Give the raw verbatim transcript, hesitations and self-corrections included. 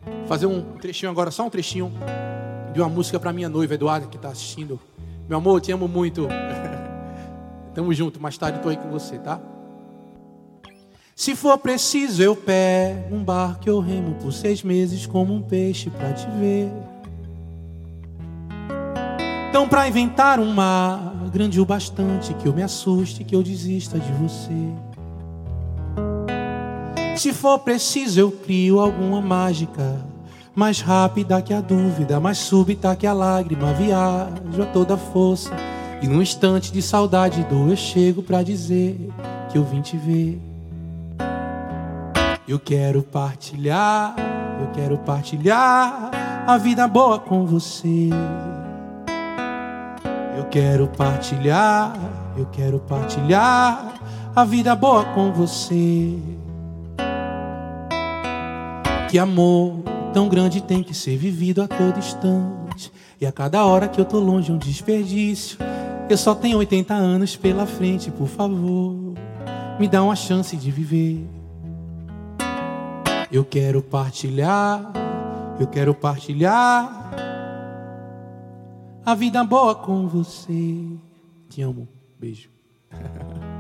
Vou fazer um trechinho agora, só um trechinho de uma música para minha noiva, Eduarda, que está assistindo. Meu amor, eu te amo muito. Tamo junto, mais tarde estou aí com você, tá? Se for preciso eu pego um barco, eu remo por seis meses como um peixe pra te ver. Então pra inventar um mar grande o bastante que eu me assuste, que eu desista de você. Se for preciso eu crio alguma mágica mais rápida que a dúvida, mais súbita que a lágrima. Viajo a toda força e num instante de saudade e dor eu chego pra dizer que eu vim te ver. Eu quero partilhar, eu quero partilhar a vida boa com você. Eu quero partilhar, eu quero partilhar a vida boa com você. Que amor tão grande tem que ser vivido a todo instante. E a cada hora que eu tô longe é um desperdício. Eu só tenho oitenta anos pela frente, por favor, me dá uma chance de viver. Eu quero partilhar, eu quero partilhar a vida boa com você. Te amo, beijo.